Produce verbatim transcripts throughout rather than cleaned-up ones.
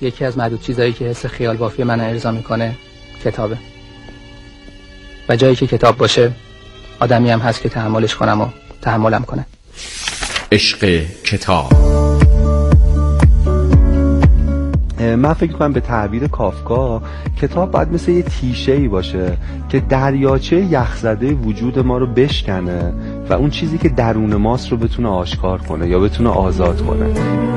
یکی از معدود چیزایی که حس خیال بافی من ارضا میکنه کتابه. و جایی که کتاب باشه آدمی هم هست که تحملش کنم و تحملم کنه. عشق کتاب. من فکر کنم به تعبیر کافکا کتاب باید مثل یه تیشه‌ای باشه که دریاچه یخزده وجود ما رو بشکنه و اون چیزی که درون ماست رو بتونه آشکار کنه یا بتونه آزاد کنه.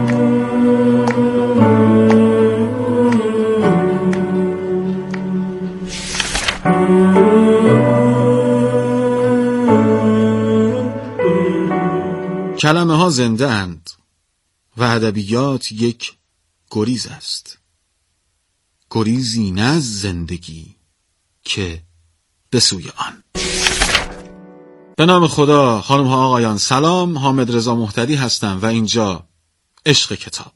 کلمه ها زنده اند و ادبیات یک گریز است. گریزی نه از زندگی که به سوی آن. به نام خدا. خانم ها آقایان سلام، حامد رضا مهتدی هستم و اینجا عشق کتاب.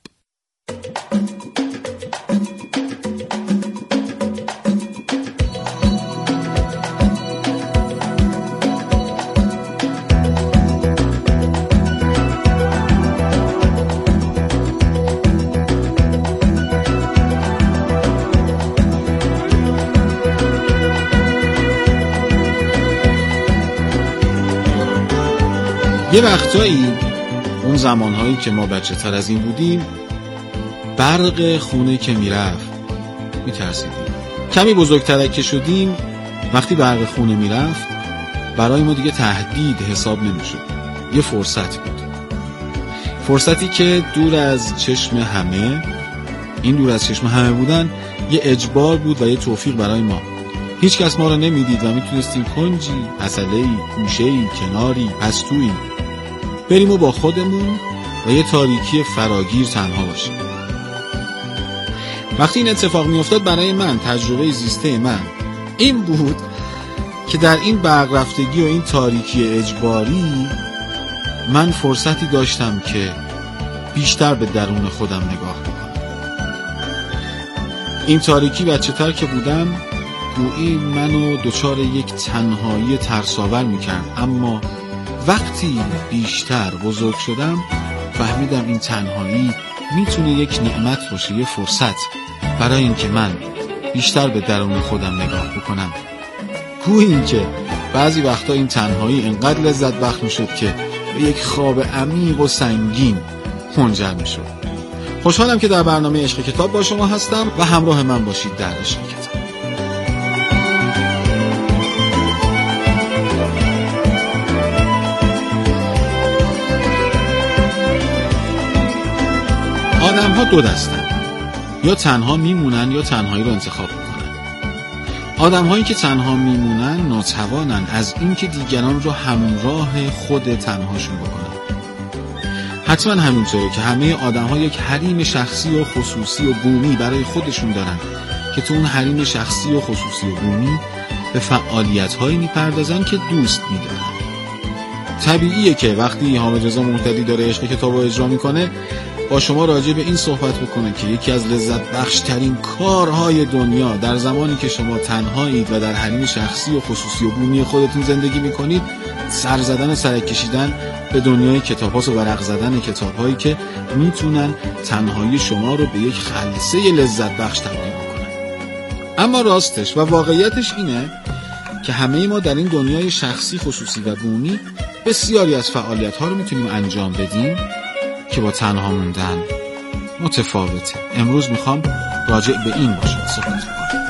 یه وقتایی اون زمانهایی که ما بچه تر از این بودیم برق خونه که میرفت میترسیدیم. کمی بزرگتر که شدیم وقتی برق خونه میرفت برای ما دیگه تهدید حساب نمیشد، یه فرصت بود. فرصتی که دور از چشم همه، این دور از چشم همه بودن یه اجبار بود و یه توفیق برای ما. هیچ کس ما رو نمیدید و میتونستیم کنجی، حصله‌ای، گوشه‌ای، کناری، پستویی بریم و با خودمون و یه تاریکی فراگیر تنها باشیم. وقتی این اتفاق میافتاد برای من تجربه زیسته من این بود که در این برق رفتگی و این تاریکی اجباری من فرصتی داشتم که بیشتر به درون خودم نگاه بکنم. این تاریکی بچه تر که بودم گویی منو دچار یک تنهایی ترساور میکرد، اما وقتی بیشتر بزرگ شدم فهمیدم این تنهایی میتونه یک نعمت باشه، یه فرصت برای اینکه من بیشتر به درون خودم نگاه بکنم. گویی این که بعضی وقتا این تنهایی انقدر لذت بخش میشد که به یک خواب عمیق و سنگین منجر میشد. خوشحالم که در برنامه عشق کتاب با شما هستم و همراه من باشید در عشق کتاب. آدم ها دو دستن، یا تنها میمونن یا تنهایی رو انتخاب میکنن. آدم هایی که تنها میمونن ناتوانن از این که دیگران رو همراه خود تنهاشون بکنن. حتما همینطوره که همه آدم ها یک حریم شخصی و خصوصی و بومی برای خودشون دارن که تو اون حریم شخصی و خصوصی و بومی به فعالیت هایی میپردازن که دوست میدارن. طبیعیه که وقتی حامد رضا مهتدی داره عشق کتاب رو اجرا میکنه با شما راجع به این صحبت بکنه که یکی از لذت بخش ترین کارهای دنیا در زمانی که شما تنهایید و در حریم شخصی و خصوصی و بومی خودتون زندگی میکنید سر زدن و سرک کشیدن به دنیای کتاب هاست و ورق زدن کتاب هایی که میتونن تنهایی شما رو به یک خلسه لذت بخش تبدیل بکنن. اما راستش و واقعیتش اینه که همه ما در این دنیای شخصی، خصوصی و بومی بسیاری از فعالیت ها رو میتونیم انجام بدیم که با تنها موندن متفاوته. امروز میخوام راجع به این باشه صحبت کنم.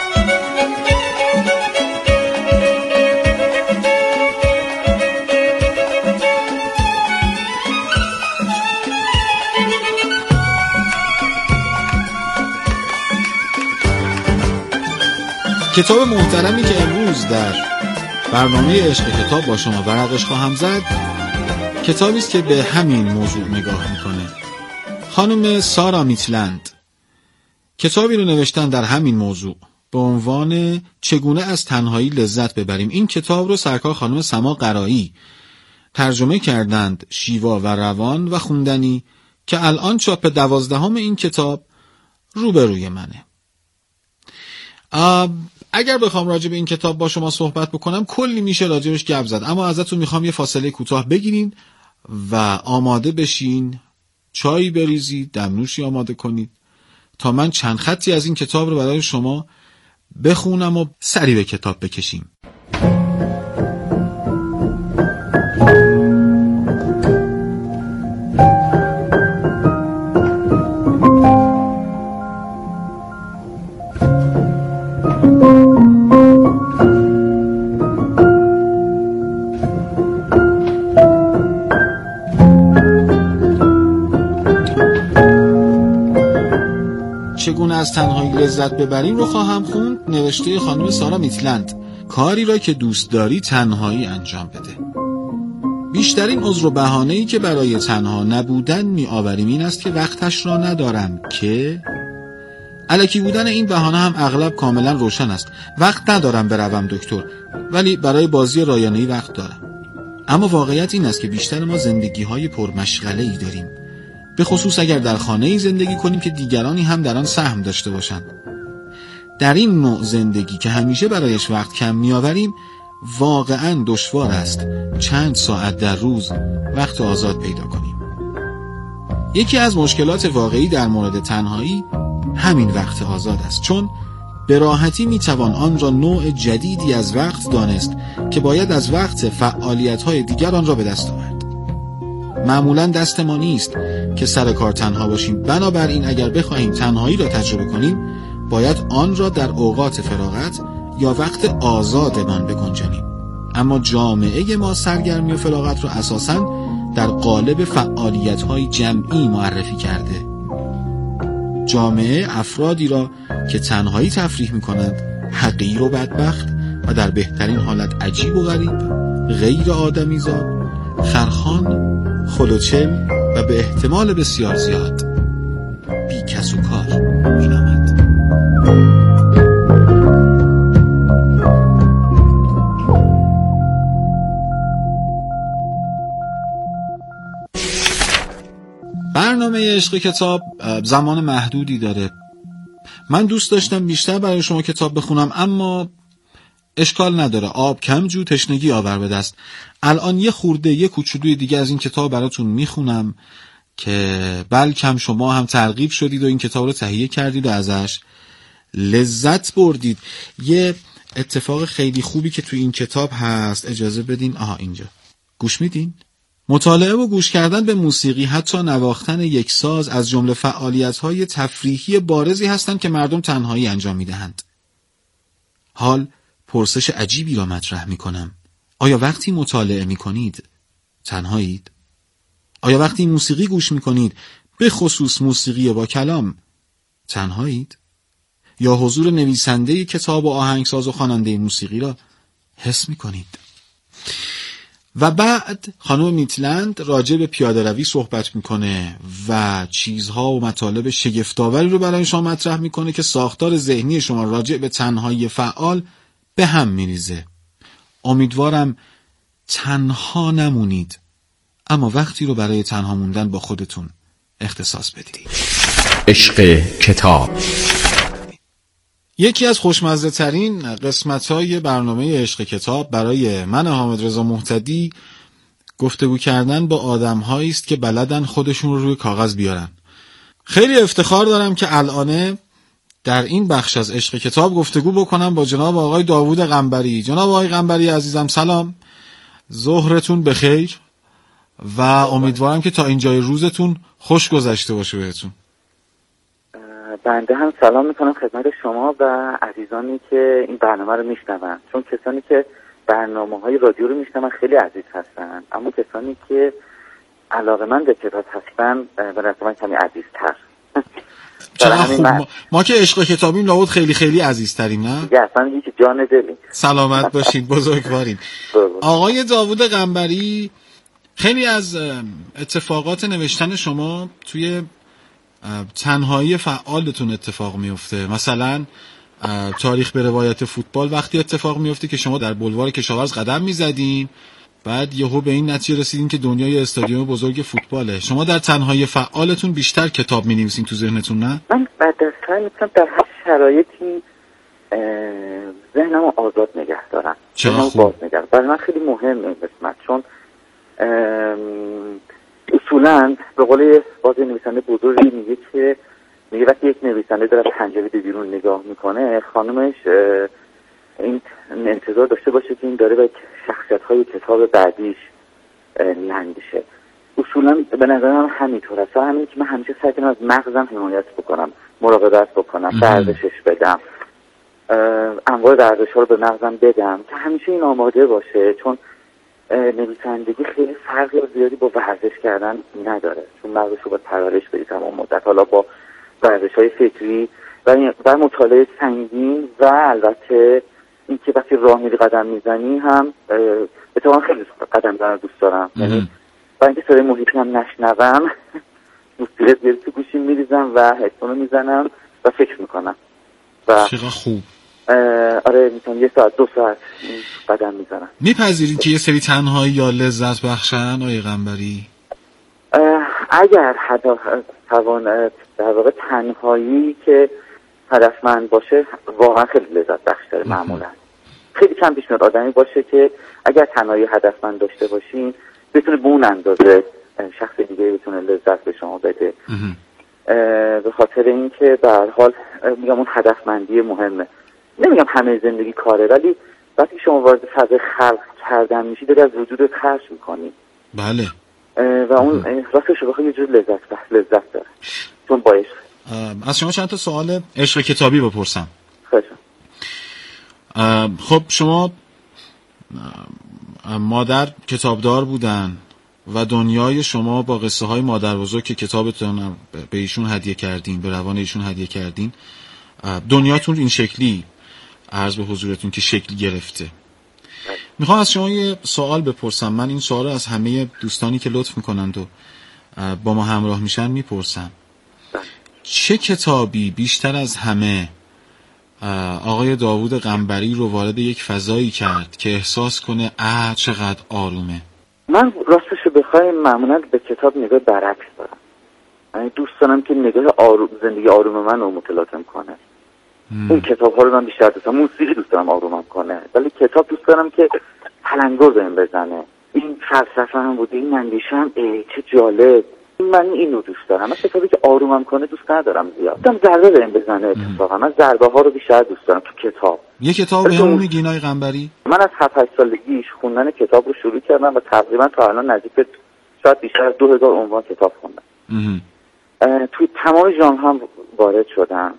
کتاب محترمی که امروز در برنامه عشق کتاب با شما ورقش خواهم زد کتابی است که به همین موضوع نگاه میکنه. خانم سارا میتلند کتابی رو نوشتن در همین موضوع به عنوان چگونه از تنهایی لذت ببریم. این کتاب رو سرکار خانم سما قرایی ترجمه کردند، شیوا و روان و خوندنی، که الان چاپ دوازدهم این کتاب روبروی منه. اگر بخوام راجع به این کتاب با شما صحبت بکنم کلی میشه راجعش گپ زد، اما ازتون میخوام یه فاصله کوتاه بگیرین و آماده بشین، چایی بریزید، دمنوشی آماده کنید تا من چند خطی از این کتاب رو برای شما بخونم و سری به کتاب بکشیم. چگونه از تنهایی لذت ببریم رو خواهم خوند، نوشته خانم سارا میتلند. کاری را که دوست داری تنهایی انجام بده. بیشترین عذر و بهانه‌ای که برای تنها نبودن می‌آوریم این است که وقتش را ندارم که الکی بودن این بهانه هم اغلب کاملا روشن است. وقت ندارم بروم دکتر، ولی برای بازی رایانه‌ای وقت دارم. اما واقعیت این است که بیشتر ما زندگی‌های پرمشغله‌ای داریم، به خصوص اگر در خانه‌ای زندگی کنیم که دیگرانی هم در آن سهم داشته باشند. در این نوع زندگی که همیشه برایش وقت کم می‌آوریم، واقعاً دشوار است چند ساعت در روز وقت آزاد پیدا کنیم. یکی از مشکلات واقعی در مورد تنهایی همین وقت آزاد است، چون به راحتی میتوان آن را نوع جدیدی از وقت دانست که باید از وقت فعالیت‌های دیگر آن را به دست آورد. معمولاً دست ما نیست که سر کار تنها باشیم، بنابراین اگر بخواهیم تنهایی را تجربه کنیم باید آن را در اوقات فراغت یا وقت آزادمان بگنجانیم. اما جامعه ما سرگرمی و فراغت را اساساً در قالب فعالیت‌های جمعی معرفی کرده. جامعه افرادی را که تنهایی تفریح می‌کنند حقیر و بدبخت و در بهترین حالت عجیب و غریب، غیر آدمیزاد، خرخان، خلوچل و به احتمال بسیار زیاد بی کس و کار می‌نامد. برنامه عشق کتاب زمان محدودی داره. من دوست داشتم بیشتر برای شما کتاب بخونم، اما اشکال نداره، آب کم جو تشنگی آور به دست. الان یه خورده یه کوچولوی دیگه از این کتاب براتون میخونم که بلکم شما هم ترغیب شدید و این کتاب رو تهیه کردید و ازش لذت بردید. یه اتفاق خیلی خوبی که تو این کتاب هست، اجازه بدین، آها اینجا گوش میدین؟ مطالعه و گوش کردن به موسیقی، حتی نواختن یک ساز، از جمله فعالیت‌های تفریحی بارزی هستند که مردم تنهایی انجام می‌دهند. حال پرسش عجیبی را مطرح می‌کنم. آیا وقتی مطالعه می‌کنید تنهایید؟ آیا وقتی موسیقی گوش می‌کنید، به خصوص موسیقی با کلام، تنهایید؟ یا حضور نویسنده کتاب و آهنگساز و خواننده موسیقی را حس می‌کنید؟ و بعد خانم میتلند راجع به پیاده روی صحبت میکنه و چیزها و مطالب شگفت‌آوری رو برای شما مطرح میکنه که ساختار ذهنی شما راجع به تنهایی فعال به هم میریزه. امیدوارم تنها نمونید، اما وقتی رو برای تنها موندن با خودتون اختصاص بدید. عشق کتاب. یکی از خوشمزه ترین قسمت‌های برنامه عشق کتاب برای من حامد رضا مهتدی گفتگو کردن با آدم‌هایی است که بلدن خودشون رو روی کاغذ بیارن. خیلی افتخار دارم که الان در این بخش از عشق کتاب گفتگو بکنم با جناب آقای داوود قنبری. جناب آقای قنبری عزیزم سلام، ظهرتون بخیر و امیدوارم که تا اینجای روزتون خوش گذشته باشه بهتون. بنده هم سلام میکنم خدمت شما و عزیزانی که این برنامه رو میشنون، چون کسانی که برنامه‌های رادیو رو میشنون خیلی عزیز هستن، اما کسانی که علاقه‌مند به کتاب هستن به نظر من کمی عزیزتر. چرا خوب ما, ما که عشق کتابیم لابد خیلی خیلی عزیزتریم، نه؟ دیگه اصلا یکی جان دلیم. سلامت باشید، بزرگوارین. آقای داوود قنبری، خیلی از اتفاقات نوشتن شما توی تنهایی فعالتون اتفاق میفته. مثلا تاریخ به روایت فوتبال وقتی اتفاق میفته که شما در بلوار کشاورز قدم میزدین، بعد یهو به این نتیجه رسیدین که دنیای استادیوم بزرگ فوتباله. شما در تنهایی فعالتون بیشتر کتاب می‌نویسین تو ذهنتون، نه؟ من بعد از سعی می‌کنم در هر شرایطی ذهنمو آزاد نگه دارم. چرا خوب؟ برای من خیلی مهمه این قسمت، چون اصولاً به قول باز نویسنده بزرگی میگه که میگه وقتی یک نویسنده داره از پنجره به بیرون نگاه میکنه، خانمش این انتظار داشته باشه که این داره به شخصیت‌های کتاب بعدیش میاندیشه. اصولا به نظرم همینطور است. همین که من همیشه سعی کنم از مغزم حمایت بکنم، مراقبت بکنم، ورزشش بدم، انواع ورزش‌ها رو به مغزم بدم که همیشه این آماده باشه، چون نویسندگی خیلی فرقی زیادی با ورزش کردن نداره، چون مغزش رو باید پرورش بدی تمام مدت، حالا با ورزش‌های فکری و و مطالعه سنگین و البته اینکه وقتی راه میری قدم میزنی هم اتفاقا خیلی قدم زدن دوست دارم، یعنی با اینکه صدای محیطی هم نشنوم موسیقی زیادی تو گوشیم میریزم و هدفون میزنم و فکر میکنم و چقدر خوب. آره میتونم یه ساعت دو ساعت قدم میزنم. میپذیرید که یه سری تنهایی یا لذت بخشن آقای قنبری؟ اگر هدف توان در واقع تنهایی که هدفمند باشه واقعا خیلی لذت بخش داره. معمولا خیلی کم پیش میاد آدمی باشه که اگر تنهایی هدفمند داشته باشین بتونه به اون اندازه شخص دیگه بتونه لذت به شما بده. به خاطر اینکه به هر حال میگم اون هدفمندی مهمه. نمیگم همه زندگی کاره، ولی وقتی شما وارد فضای خلق کردن میشی داری از وجودت خرج میکنی. بله. و اون راستش بخوای یه جور لذت لذت داره. چون با عشق. از شما چند تا سوال عشق کتابی بپرسم. خیلی. خب شما مادر کتابدار بودن و دنیای شما با قصه های مادر بزرگ که کتابتون به ایشون هدیه کردین، به روان ایشون هدیه کردین، دنیاتون این شکلی عرض به حضورتون که شکل گرفته. میخوام از شما یه سوال بپرسم. من این سوال رو از همه دوستانی که لطف میکنند و با ما همراه میشن میپرسم. چه کتابی بیشتر از همه آقای داوود قنبری رو وارد یک فضایی کرد که احساس کنه اه چقدر آرومه؟ من راستش رو بخوای معمولا به کتاب نگاه برعکس دارم. یعنی دوست دارم که نگاه آروم زندگی آروم من رو متلاطم کنه. مم. اون کتاب ها رو من بیشتر دوست دارم. موسیقی دوست دارم آرومم کنه، ولی کتاب دوست دارم که تلنگر بهم بزنه. این فلسفه هم بوده، این اندیشه‌ام، چه جالب. من اینو دوست دارم. من کتابی که آرومم کنه دوست ندارم زیاد. دم ضربه بهم بزنه اتفاقا. من ضربه ها رو بیشتر دوست دارم تو کتاب. یه کتاب بهمون میگین آقای قنبری؟ من از هفت هشت سالگیش خوندن کتاب رو شروع کردم و تقریبا تا الان نزدیک شاید بیشتر از دو هزار عنوان کتاب خوندم. توی تمام ژانر هم وارد شدم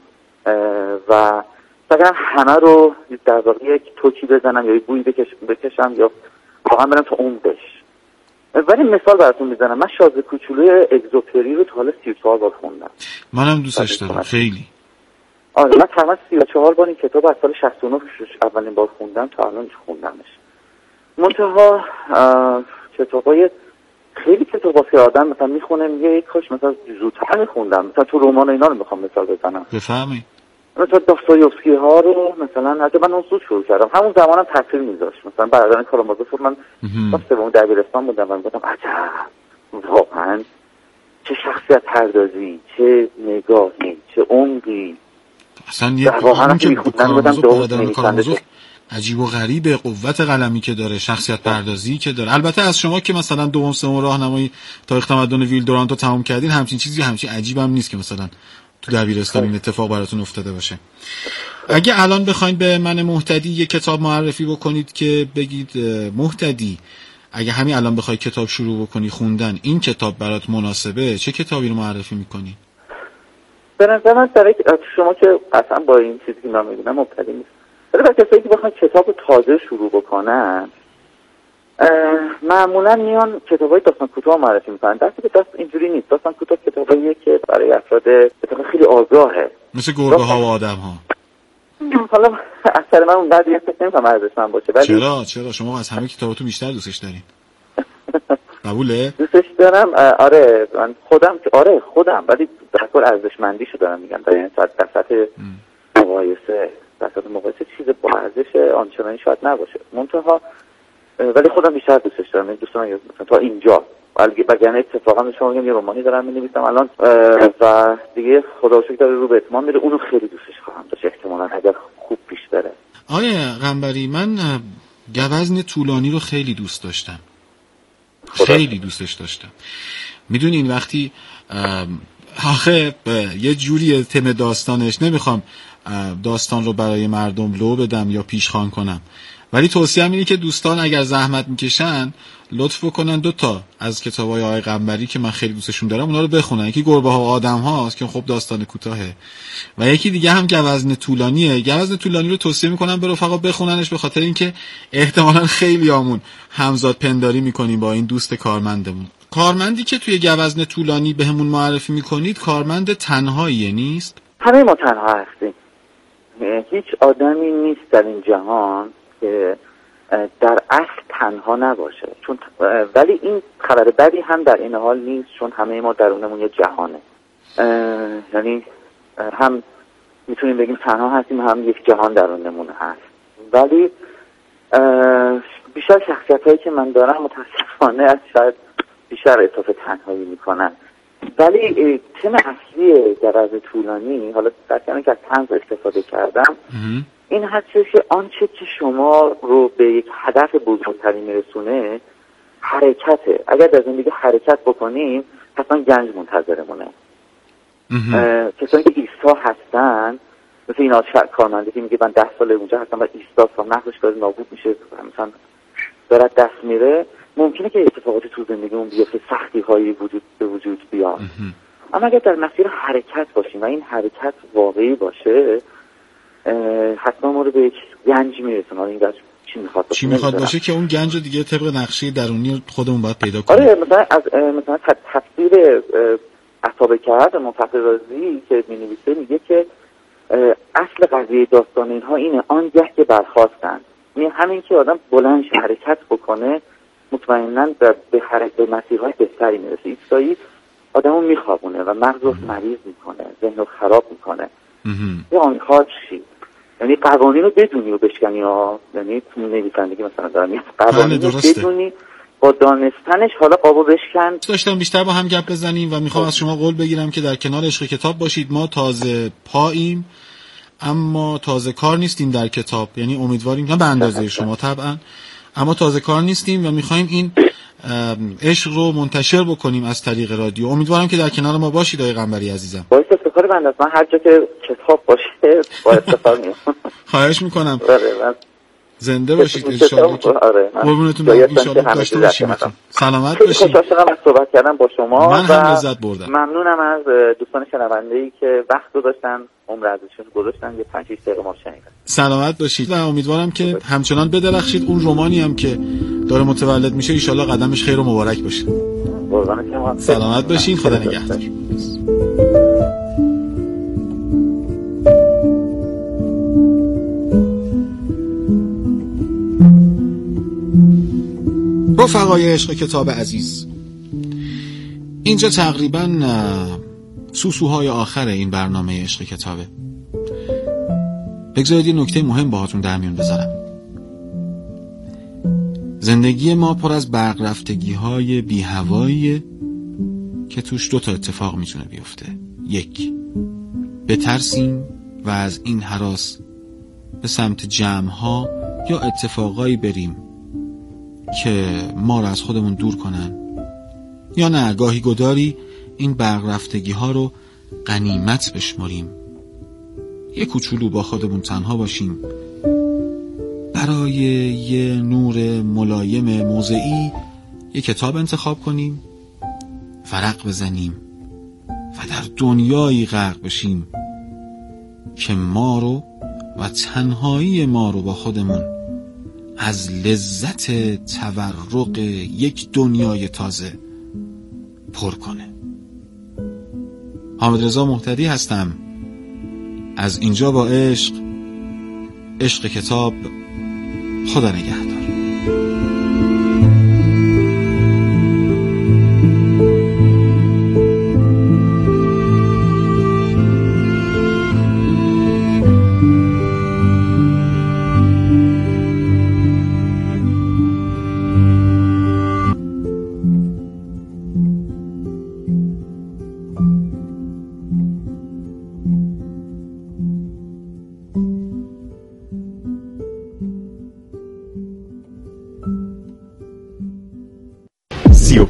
و فقط همه رو در واقع یک توکی بزنم یا یک بوی بکش بکشم یا واقعا برم تا عمقش. ولی مثال براتون میزنم. من شاز کوچولوی اگزوپری رو تا حالا سی و چهار بار خوندم. منم دوستش دارم خیلی. آره من تقریبا سی و چهار بار این کتاب از سال شصت و نه اولین بار خوندم تا الان خوندمش. منتها کتابای خیلی کتابا که آدم مثلا میخونه میگه یک کاش مثلا زودتر میخوندم. مثلا تو رمان اینا رو میخوام مثال بزنم. بفهمی؟ مثلا داستایوفسکی ها رو مثلا حتی من اون زود شروع کردم. همون زمانم تاثیر میذاشت. مثلا برادران کارامازوف من سوم دبیرستان بودم و میگفتم عجب واقعا چه شخصیت پردازی، چه نگاهی، چه عمقی. اصلا یه اون که برادران کارامازوف عجیب و غریبه، قوت قلمی که داره، شخصیت پردازی که داره. البته از شما که مثلا دوم سوم راهنمایی تاریخ تمدن ویل دورانتو تمام کردین همچین چیزی همچین عجیب هم نیست که مثلا تو دبیرستان این اتفاق براتون افتاده باشه. اگه الان بخواید به من مهتدی یه کتاب معرفی بکنید که بگید مهتدی اگه همین الان بخوای کتاب شروع بکنی خوندن این کتاب برات مناسبه، چه کتابی رو معرفی میکنی؟ به نظر من برای شما که اصلا با این چیزی که من میگم مبتدی نیست، ولی برای کسایی که بخوان کتاب تازه شروع بکنن معمولا میان کتابای داستان کوتاه معرفی میکنن. دستی که دست اینجوری نیست. داستان کوتاه کتاباییه که برای افراد اتفاقا خیلی آگاهه، مثل گربه ها و آدم ها. حالا اثر من اون بعد یه فکر نمی‌کنم ارزشمند باشه، ولی چرا چرا شما از همه کتاباتون بیشتر دوستش دارین؟ قبوله؟ دوستش دارم. آره من خودم آره خودم ولی در کل ارزشمندیشو دارم میگم. در این سطح سطح مقایسه سطح مقایسه چیز با ارزش آنچنانی شاید نباشه، منتها ولی خودم بیشتر دوستش دارم. این دوستان مثلا تا اینجا وگرنه اتفاقا به شما میگم یه رمانی دارم می‌نویسم الان و دیگه خدا رو شکر داره رو به اتمام میره. اونو خیلی دوستش خواهم داشت احتمالاً اگر خوب پیش بره. آره قنبری، من گوزن طولانی رو خیلی دوست داشتم، خیلی دوستش داشتم. میدونین وقتی آخه یه جوری تم داستانش، نمیخوام داستان رو برای مردم لو بدم یا پیشخوان کنم، ولی توصیه‌ام اینه که دوستان اگر زحمت میکشن لطف بکنن دو تا از کتابای آقای قنبری که من خیلی دوستشون دارم اونا رو بخونن. یکی گربه ها و آدم هاست که خب داستان کوتاهه، و یکی دیگه هم گوزن طولانیه. گوزن طولانی رو توصیه میکنم به رفقا بخوننش، به خاطر اینکه احتمالاً خیلیامون همزاد پنداری میکنیم با این دوست کارمندمون. کارمندی که توی گوزن طولانی بهمون معرفی میکنید کارمند تنهاییه نیست؟ همه ما تنها هستیم. هیچ آدمی نیست در این جهان که در اصل تنها نباشه، چون ولی این خبر بدی هم در این حال نیست، چون همه ما درونمون یه جهانه. یعنی هم میتونیم بگیم تنها هستیم، هم یک جهان درونمون هست. ولی بیشتر شخصیت هایی که من دارم متاسفانه از شاید بیشتر احساس تنهایی میکنن. ولی تم اصلی گوزن طولانی، حالا در کنار که از طنز استفاده کردم، این هستش که آنچه که شما رو به یک هدف بزرگتری میرسونه حرکته. اگر در زندگی حرکت بکنیم حتما گنج منتظرمونه. کسانی که ایستا هستن، مثل این آشفر کارمنده که میگه من ده سال اونجا هستم و ایستا تا نقلش داره نابود میشه، مثلا دارد دست میره، ممکنه که اتفاقاتی تو زندگیمون بیفته، سختی هایی وجود به وجود بیاد، اما اگر در مسیر حرکت باشیم و این حرکت واقعی باشه حتما ما رو به یک گنج میرسونه. این گنج چی میخواد باشه؟ چی میخواد باشه که اون گنج رو دیگه طبق نقشه درونی خودمون باید پیدا کنیم. آره، مثلا از مثلا تفسیر اصحاب کهف منفخر رازی که مینویسه میگه که اصل قضیه داستان اینها اینه آنگه که برخاستن، یعنی همین که آدم بلند حرکت بکنه مطمئناً به حرکت به مسیرهای بهتری میرسه. ایستایی آدمو میخوابونه و مغز رو مریض میکنه، ذهن رو خراب میکنه. یه آنکار چی؟ یعنی قوانین رو بدونی و بشکنی ها، یعنی نویسندگی مثلا دارم قوانین رو بدونی با دانستنش حالا قابو بشکن. داشتم بیشتر با هم گپ بزنیم و میخوام از شما قول بگیرم که در کنار عشق کتاب باشید. ما تازه پاییم اما تازه کار نیستیم در کتاب، یعنی امیدواریم، نه به اندازه شما طبعا، اما تازه کار نیستیم و میخوایم این عشق رو منتشر بکنیم از طریق رادیو. امیدوارم که در کنار ما باشید آقای قنبری عزیزم. باعث افتخار بنده است. من هر جا که کتاب باشه با افتخار میام. خواهش میکنم. آره، زنده باشید ان شاء الله. قربونتون برم، ان شاء الله داشته باشید. سلامت باشید. خوشحال شدم از صحبت کردم با شما. من هم لذت بردم. ممنونم از دوستان شنونده‌ای که وقت گذاشتن، عمر ازشون گذاشتن، یه پنج شش دقیقه ما شنیدن. سلامت باشید و امیدوارم که همچنان بدرخشید. اون رومانی هم که داره متولد میشه ان شاء الله قدمش خیر و مبارک باشه. قربان شما. سلامت باشین. خدا نگهدار. رفقای عشق کتاب عزیز، اینجا تقریبا سوسوهای آخر این برنامه عشق کتابه. بگذارید یه نکته مهم باهاتون در میون بذارم. زندگی ما پر از برق رفتگی های بی هواییه که توش دو تا اتفاق میتونه بیفته. یک، بترسیم و از این هراس به سمت جمع ها یا اتفاقایی بریم که ما رو از خودمون دور کنن، یا نه گاهی گداری این برق رفتگی ها رو غنیمت بشمریم، یه کوچولو با خودمون تنها باشیم، برای یه نور ملایم موضعی یه کتاب انتخاب کنیم، ورق بزنیم و در دنیایی غرق بشیم که ما رو و تنهایی ما رو با خودمون از لذت تورق یک دنیای تازه پر کنه. حامد رضا مهتدی هستم. از اینجا با عشق، عشق کتاب. خدا نگهدار.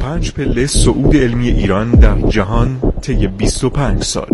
پنج پله صعود علمی ایران در جهان طی بیست و پنج سال.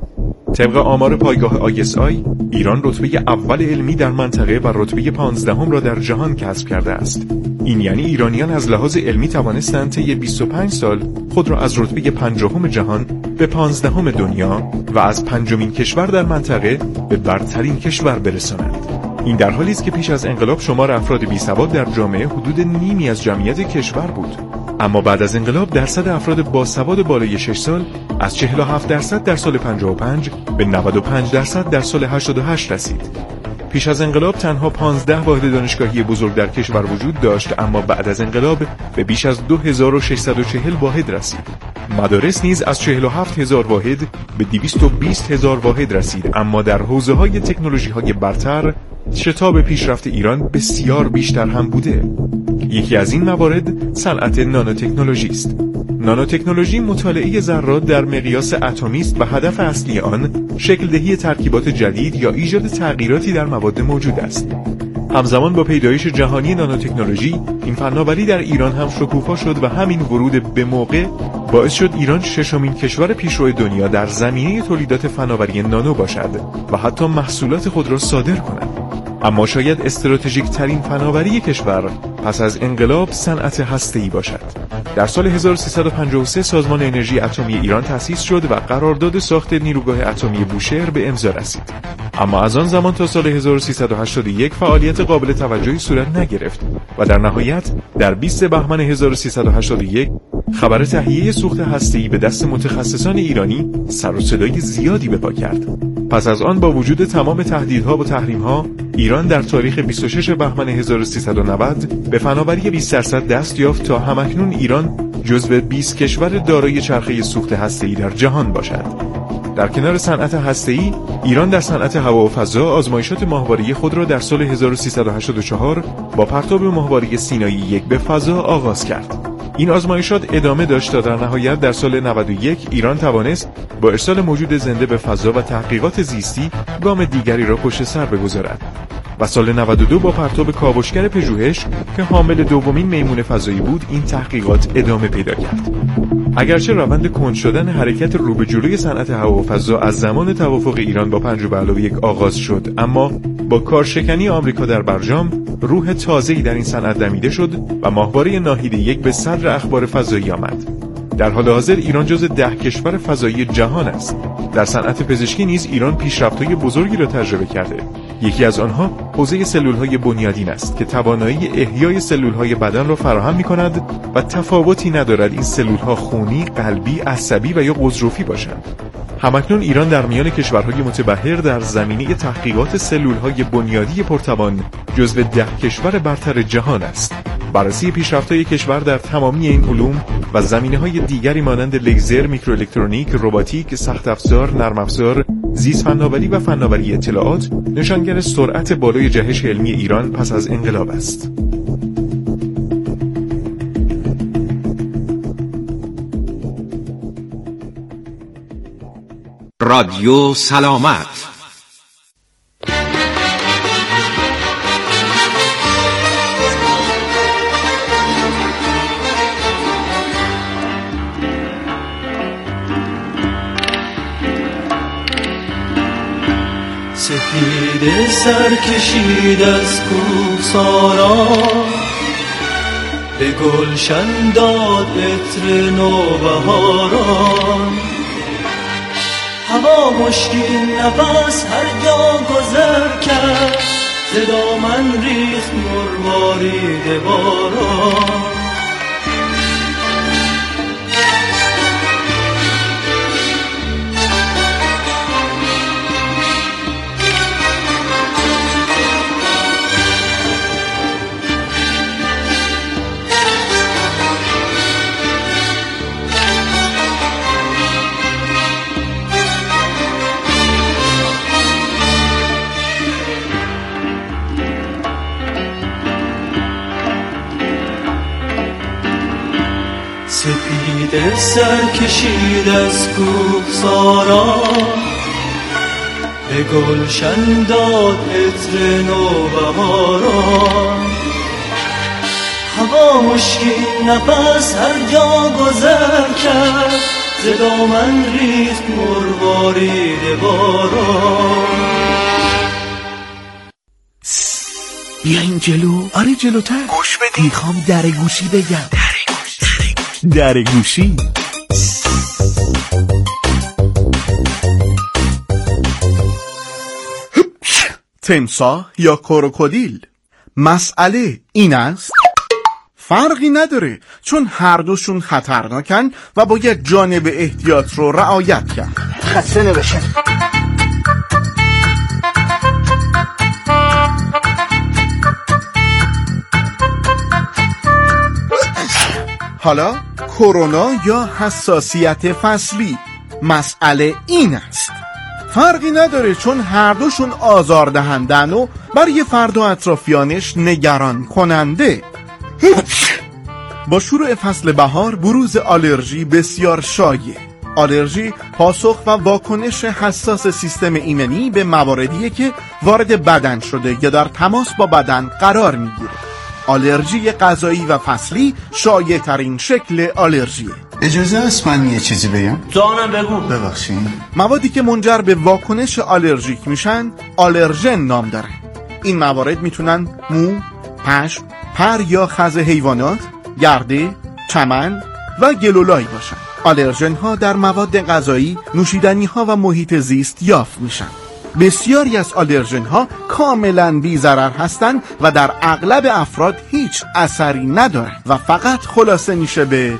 طبق آمار پایگاه آی اس آی، ایران رتبه اول علمی در منطقه و رتبه پانزدهم را در جهان کسب کرده است. این یعنی ایرانیان از لحاظ علمی توانستند طی بیست و پنج سال خود را از رتبه پنجم جهان به پانزدهم دنیا و از پنجمین کشور در منطقه به برترین کشور برسانند. این در حالی است که پیش از انقلاب شمار افراد بی‌سواد در جامعه حدود نیمی از جمعیت کشور بود. اما بعد از انقلاب درصد افراد باسواد بالای شش سال از چهل و هفت درصد در سال پنجاه و پنج به نود و پنج درصد در سال هشتاد و هشت رسید. پیش از انقلاب تنها پانزده واحد دانشگاهی بزرگ در کشور وجود داشت، اما بعد از انقلاب به بیش از دو هزار و ششصد و چهل واحد رسید. مدارس نیز از چهل و هفت هزار واحد به دویست و بیست هزار واحد رسید، اما در حوزه‌های تکنولوژی‌های برتر شتاب پیشرفت ایران بسیار بیشتر هم بوده. یکی از این موارد صنعت نانوتکنولوژی است. نانوتکنولوژی مطالعه ذرات در مقیاس اتمی است و هدف اصلی آن شکل دهی ترکیبات جدید یا ایجاد تغییراتی در مواد موجود است. همزمان با پیدایش جهانی نانوتکنولوژی، این فناوری در ایران هم شکوفا شد و همین ورود به موقع باعث شد ایران ششمین کشور پیشرو دنیا در زمینه تولیدات فناوری نانو باشد و حتی محصولات خود را صادر کند. اما شاید استراتژیک ترین فناوری کشور پس از انقلاب صنعت هسته‌ای باشد. در سال هزار و سیصد و پنجاه و سه سازمان انرژی اتمی ایران تأسیس شد و قرارداد ساخت نیروگاه اتمی بوشهر به امضا رسید. اما از آن زمان تا سال هزار و سیصد و هشتاد و یک فعالیت قابل توجهی صورت نگرفت و در نهایت در بیست بهمن هزار و سیصد و هشتاد و یک خبر تهیه سوخت هسته‌ای به دست متخصصان ایرانی سر و صدای زیادی به پا کرد. پس از آن با وجود تمام تهدیدها و تحریم‌ها، ایران در تاریخ بیست و شش بهمن هزار و سیصد و نود به فناوری بیست درصد دست یافت تا همکنون ایران جزو بیست کشور دارای چرخه سوخت هسته‌ای در جهان باشد. در کنار صنعت هسته‌ای، ایران در صنعت هوا و فضا آزمایشات ماهواره‌ای خود را در سال هزار و سیصد و هشتاد و چهار با پرتاب ماهواره سینایی یک به فضا آغاز کرد. این آزمایشات ادامه داشت تا در نهایت در سال نود و یک ایران توانست با ارسال موجود زنده به فضا و تحقیقات زیستی گام دیگری را پشت سر بگذارد. و سال نود و دو با پرتاب کاوشگر پژوهش که حامل دومین میمون فضایی بود، این تحقیقات ادامه پیدا کرد. اگرچه روند کند شدن حرکت رو به جلوی صنعت هوا و فضا از زمان توافق ایران با پنج به علاوه یک آغاز شد، اما با کارشکنی آمریکا در برجام روح تازه‌ای در این صنعت دمیده شد و ماهواره ناهید یک به صدر اخبار فضایی آمد. در حال حاضر ایران جز ده کشور فضایی جهان است. در صنعت پزشکی نیز ایران پیشرفت‌های بزرگی را تجربه کرده. یکی از آنها حوزه سلول‌های بنیادین است که توانایی احیای سلول‌های بدن را فراهم می‌کند و تفاوتی ندارد این سلول‌ها خونی، قلبی، عصبی و یا غضروفی باشند. همکنون ایران در میان کشورهای متبحر در زمینه تحقیقات سلول‌های بنیادی پرتوان جزو ده کشور برتر جهان است. بررسی پیشرفت‌های کشور در تمامی این علوم و زمینه‌های دیگری مانند لیزر، میکروالکترونیک، رباتیک، سخت افزار، نرم افزار، زیست فناوری و فناوری اطلاعات نشانگر سرعت بالای جهش علمی ایران پس از انقلاب است. رادیو سلامت. سپید سر کشید از کوهسارا، به گلشن داد عطر نوبهاران. هوا مشکین نفس هر جا گذر کرد، ز دامن ریخت مروارید باران. سپید سر کشید از کوهسارا، به گلشن داد عطر نوبهاران. هوا مشکین نفس هر جا گذر کرد، ز دامن ریخت مروارید باران. بیاین جلو. آره جلوتر. گوش بدین. میخوام در گوشی بگم. در گوشی. در گوشی. تمساح یا کروکودیل؟ مسئله این است فرقی نداره، چون هر دوشون خطرناکن و باید جانب احتیاط رو رعایت کرد. خسته نباشن. حالا کرونا یا حساسیت فصلی؟ مسئله این است فرقی نداره، چون هر دوشون آزاردهندن و برای فرد و اطرافیانش نگران کننده. با شروع فصل بهار بروز آلرژی بسیار شایع. آلرژی پاسخ و واکنش حساس سیستم ایمنی به مواردیه که وارد بدن شده یا در تماس با بدن قرار میگیره. آلرژی غذایی و فصلی شایع ترین شکل آلرژیه. اجازه است من یه چیزی بگم؟ جانم بگو. ببخشید. موادی که منجر به واکنش آلرژیک میشن آلرژن نام داره. این موارد میتونن مو، پشم، پر یا خز حیوانات، گرده، چمن و گلولای باشن. آلرژن ها در مواد غذایی، نوشیدنی ها و محیط زیست یافت میشن. بسیاری از آلرژن ها کاملا بی ضرر هستند و در اغلب افراد هیچ اثری ندارن و فقط خلاصه میشه به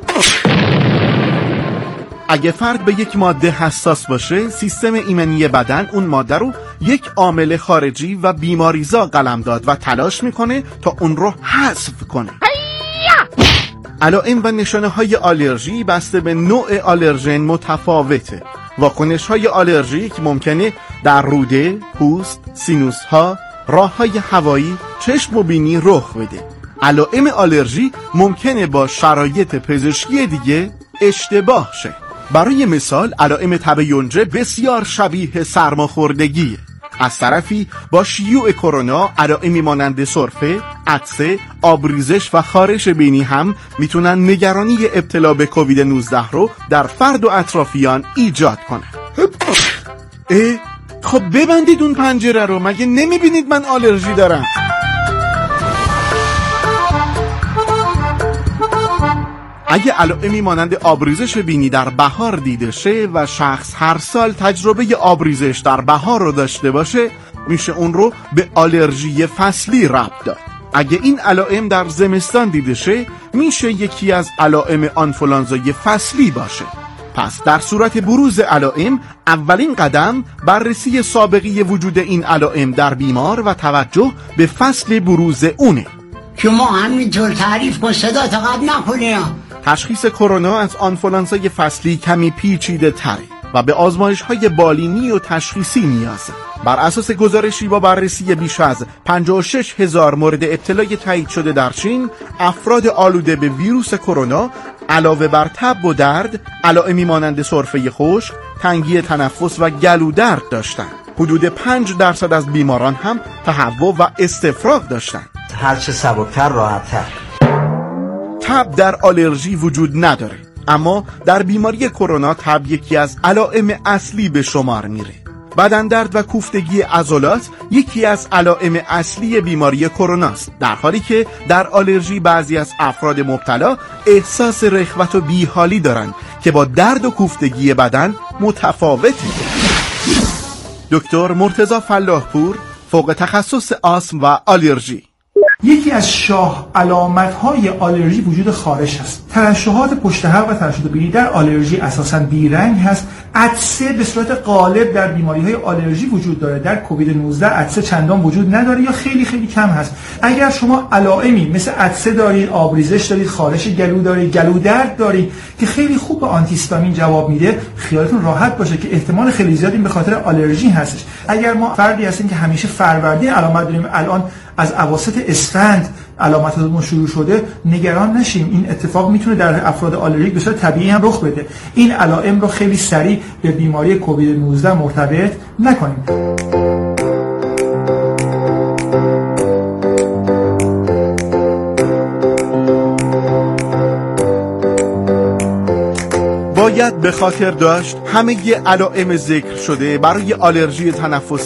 اگه فرد به یک ماده حساس باشه، سیستم ایمنی بدن اون ماده رو یک عامل خارجی و بیماریزا قلمداد و تلاش میکنه تا اون رو حذف کنه. علائم و نشانه های آلرژی بسته به نوع آلرژن متفاوته. واکنش های آلرژیک ممکنه در روده، پوست، سینوس ها، راه های هوایی، چشم و بینی رخ بده. علائم آلرژی ممکنه با شرایط پزشکی دیگه اشتباه شه. برای مثال علائم تب یونجه بسیار شبیه سرماخوردگیه. از طرفی با شیوع کرونا علائمی مانند سرفه، عطسه، آبریزش و خارش بینی هم میتونن نگرانی ابتلا به کووید نوزده رو در فرد و اطرافیان ایجاد کنن. اه خب ببندید اون پنجره رو، مگه نمیبینید من آلرژی دارم؟ اگه علائمی مانند آبریزش بینی در بهار دیده شه و شخص هر سال تجربه آبریزش در بهار رو داشته باشه، میشه اون رو به آلرژی فصلی ربط داد. اگه این علائم در زمستان دیده شه، میشه یکی از علائم آنفولانزای فصلی باشه. پس در صورت بروز علائم، اولین قدم بررسی سابقی وجود این علائم در بیمار و توجه به فصل بروز اونه. شما همینطور تعریف کن، صدا تا قبل نکنه. تشخیص کرونا از آنفولانزای فصلی کمی پیچیده تره و به آزمایش های بالینی و تشخیصی نیازه. بر اساس گزارشی با بررسی بیش از پنجاه و شش هزار مورد ابتلای تایید شده در چین، افراد آلوده به ویروس کرونا علاوه بر تب و درد، علائمی مانند سرفه خشک، تنگی تنفس و گلو درد داشتند. حدود پنج درصد از بیماران هم تهوع و استفراغ داشتند. هرچه سبکتر راحت‌تر. تب در آلرژی وجود نداره، اما در بیماری کرونا تب یکی از علائم اصلی به شمار میره. بدن درد و کوفتگی عضلات یکی از علائم اصلی بیماری کرونا است، در حالی که در آلرژی بعضی از افراد مبتلا احساس رخوت و بیحالی دارن که با درد و کوفتگی بدن متفاوته. دکتر مرتضی فلاحپور، فوق تخصص آسم و آلرژی. یکی از شاه علامت‌های آلرژی وجود خارش هست. ترشحات پشت حلق و ترشحات بینی در آلرژی اساساً بیرنگ هست. عطسه به صورت غالب در بیماری‌های آلرژی وجود داره. در کووید نوزده عطسه چندان وجود نداره یا خیلی خیلی کم هست. اگر شما علائمی مثل عطسه دارید، آبریزش دارید، خارش گلو دارید، گلو درد دارید که خیلی خوب به آنتی هیستامین جواب میده، خیالتون راحت باشه که احتمال خیلی زیادی به خاطر آلرژی هستش. اگر ما فردی هستیم که همیشه فروردین علامت داریم، الان از اواسط اسفند علامتمون شروع شده، نگران نشیم. این اتفاق میتونه در افراد آلرژیک به صورت طبیعی هم رخ بده. این علائم رو خیلی سریع به بیماری کووید نوزده مرتبط نکنیم. باید به خاطر داشت همه ی علائم ذکر شده برای آلرژی تنفسی